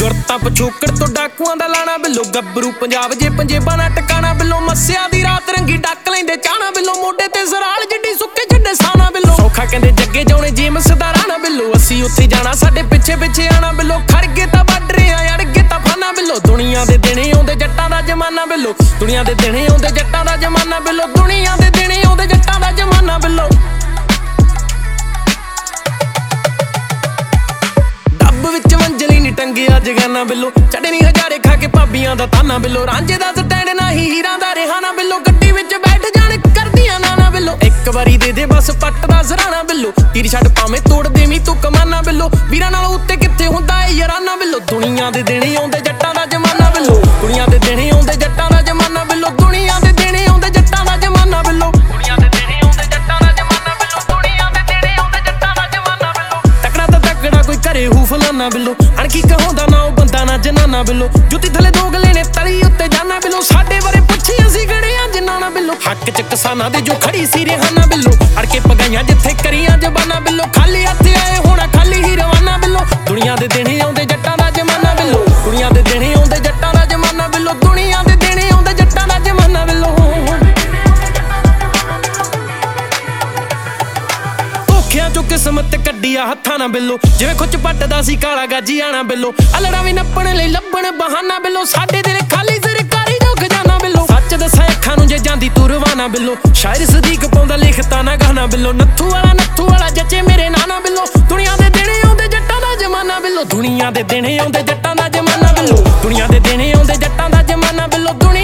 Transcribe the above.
ਸੁਰਤਾਂ ਪਛੋਕੜ ਤੋਂ ਡਾਕੂਆਂ ਦਾ ਲਾਣਾ ਬਿੱਲੋ ਗੱਭਰੂ ਪੰਜਾਬ ਜੇ ਪੰਜੇਬਾਂ ਨਾ ਟਿਕਾਣਾ ਬਿੱਲੋ ਮੱਸਿਆ ਦੀ ਰਾਤ ਰੰਗੀ ਡੱਕ ਲੈਂਦੇ ਚਾਣਾ ਬਿੱਲੋ ਮੋਢੇ ਤੇ ਜ਼ਰਾਲ ਜਿੱਡੀ ਸੁੱਕੇ ਛੱਡੇ ਸਾਣਾ ਬਿੱਲੋ ਸੌਖਾ ਕਹਿੰਦੇ ਜੱਗੇ ਜਾਉਣੇ ਜੇਮਸ ਦਾ ਰਾਣਾ ਬਿੱਲੋ ਅਸੀਂ ਉੱਥੇ ਜਾਣਾ ਸਾਡੇ ਪਿੱਛੇ ਪਿੱਛੇ ਆਣਾ ਬਿੱਲੋ ਖੜ ਗਏ ਤਾਂ ਵੱਢ ਰਿਆਂ ਅੜ ਗਏ ਤਾਂ ਫਾਨਾ ਬਿੱਲੋ ਦੁਨੀਆ ਦੇ ਦਿਨੇ ਆਉਂਦੇ ਜੱਟਾਂ ਦਾ ਜ਼ਮਾਨਾ ਬਿੱਲੋ ਦੁਨੀਆ ਦੇ ਦਿਨੇ ਆਉਂਦੇ ਜੱਟਾਂ ਦਾ ਜ਼ਮਾਨਾ ਬਿੱਲੋ ਦੁਨੀਆ ਦੇ ਦਿਨੇ ਆਉਂਦੇ ਜੱਟਾਂ ਦਾ ਜ਼ਮਾਨਾ ਬਿੱਲੋ ਡੱਬ ਵਿੱਚ ਮੰਜਲੀ ਨੀ ਟੰਗਿਆ ਜਗਾਨਾ ਬਿੱਲੋ ਛੱਡੇ ਨੀ ਹਜ਼ਾਰੇ ਖਾ ਕੇ ਭਾਬੀਆਂ ਦਾ ਤਾਨਾ ਬਿੱਲੋ ਰਾਂਝੇ ਦਾ ਸਟੈਂਡ ਨਾ ਹੀ ਹੀਰਾਂ ਦਾ ਰਿਹਾਨਾ ਬਿੱਲੋ ਗੱਡੀ ਵਿੱਚ ਬੈਠ ਜਾਣ ਕਰਦੀਆਂ ਨਾਨਾ ਬਿੱਲੋ ਇੱਕ ਵਾਰੀ ਦੇ ਦੇ ਬਸ ਪੱਟ ਦਾ ਜ਼ਰਾਨਾ ਬਿੱਲੋ ਤੀਰ ਛੱਡ ਪਾਵੇਂ ਤੋੜ ਦੇਵੀਂ ਤੂੰ ਕਮਾਨਾ ਬਿੱਲੋ ਵੀਰਾਂ ਨਾਲ ਉੱਤੇ ਕਿੱਥੇ ਹੁੰਦਾ ਏ ਯਾਰਾਨਾ ਬਿੱਲੋ ਦੁਨੀਆ ਦੇ ਦਿਨੇ ਆਉਂਦੇ ਜੱਟਾਂ ਦਾ ਜ਼ਮਾਨਾ ਬਿੱਲੋ ਦੁਨੀਆ ਦੇ ਦਿਨੇ ਆਉਂਦੇ ਜੱਟਾਂ ਦਾ ਜ਼ਮਾਨਾ ਬਿੱਲੋ ਦੁਨੀਆ ਦੇ ਦਿਨੇ ਆਉਂਦੇ ਜੱਟਾਂ ਦਾ ਜ਼ਮਾਨਾ ਬਿੱਲੋ ਦੁਨੀਆ ਦੇ ਦਿਨੇ ਆਉਂਦੇ ਜੱਟਾਂ ਦਾ ਜ਼ਮਾਨਾ ਬਿੱਲੋ ਦੁਨੀਆ ਦੇ ਦਿਨੇ ਆਉਂਦੇ ਜੱਟਾਂ ਦਾ ਜ਼ਮਾਨਾ ਬਿੱਲੋ ਤਕੜਾ ਤਾਂ ਤਕੜਾ ਕੋਈ ਘਰੇ ਹੂ ਫਲਾਨਾ ਬਿੱਲੋ ਅਣਖੀ ਕਹਾਉਂਦਾ ਨਾ ਉਹ ਬੰਦਾ ਨਾ ਜਨਾਨਾ ਬਿੱਲੋ ਜੁੱਤੀ ਥਲੇ ਦੋ ਗਲੇ ਨੇ ਤਲੀ ਉੱਤੇ ਜਾਨਾ ਬਿੱਲੋ ਸਾਡੇ ਬਾਰੇ ਪੁੱਛੀ ਅਸੀਂ ਗੜਿਆਂ ਜਿੰਨਾ ਬਿੱਲੋ ਹੱਕ ਚ ਕਿਸਾਨਾਂ ਦੇ ਜੋ ਖੜੀ ਸੀ ਰਿਹਾਨਾ ਬਿੱਲੋ ਅੜ ਕੇ ਪਗਾਈਆਂ ਜਿੱਥੇ ਕਰੀਆਂ ਜ਼ਬਾਨਾਂ ਬਿੱਲੋ ਖਾਲੀ ਹੱਥ ਆਏ ਹੋਣਾ ਖਾਲੀ ਹੀ ਰਵਾਨਾ ਬਿੱਲੋ ਦੁਨੀਆ ਦੇ ਦਿਨੇ ਆਉਂਦੇ ਜੱਟਾਂ ਦਾ ਜ਼ਮਾਨਾ ਬਿੱਲੋ ਦੁਨੀਆ ਦੇ ਦਿਨੇ ਆਉਂਦੇ ਜੱਟਾਂ ਦਾ ਜ਼ਮਾਨਾ ਬਿੱਲੋ ਦੁਨੀਆ ਦੇ ਦਿਨੇ ਆਉਂਦੇ ਜੱਟਾਂ ਦਾ ਜ਼ਮਾਨਾ ਬਿੱਲੋ ਧੋਖਿਆਂ ਚੋਂ ਕਿਸਮਤ ਕੱਢੀ ਆ ਹੱਥਾਂ ਨਾ ਬਿੱਲੋ ਜਿਵੇਂ ਖੁੱਚ ਪੱਟਦਾ ਸੀ ਕਾਲਾ ਗਾਜੀ ਆਣਾ ਬਿੱਲੋ ਅਲੜਾ ਵੀ ਨੱਪਣ ਲਈ ਲੱਭਣ ਬਹਾਨਾ ਬਿੱਲੋ ਸਾਡੇ ਦਿਲ ਖਾਲੀ ਸਰਕਾਰੀ ਜੋ ਖਜ਼ਾਨਾ ਬਿੱਲੋ ਸੱਚ ਦੱਸਾਂ ਅੱਖਾਂ ਨੂੰ ਜੇ ਜਾਂਦੀ ਤੂੰ ਰਵਾਨਾ ਬਿੱਲੋ ਸ਼ਾਇਰ ਸਦੀਕ ਪਾਉਂਦਾ ਲਿਖਤਾ ਨਾ ਗਾਣਾ ਬਿੱਲੋ ਨੱਥੂ ਵਾਲਾ ਜੱਚੇ ਮੇਰੇ ਨਾਨਾ ਬਿੱਲੋ ਦੁਨੀਆ ਦੇ ਦਿਨੇ ਆਉਂਦੇ ਜੱਟਾਂ ਦਾ ਜ਼ਮਾਨਾ ਬਿੱਲੋ ਦੁਨੀਆ ਦੇ ਦਿਨੇ ਆਉਂਦੇ ਜੱਟਾਂ ਦਾ ਜ਼ਮਾਨਾ ਬਿੱਲੋ ਦੁਨੀਆ ਦੇ ਦਿਨੇ ਆਉਂਦੇ ਜੱਟਾਂ ਦਾ ਜ਼ਮਾਨਾ ਬਿੱਲੋ ਦੁਨੀਆ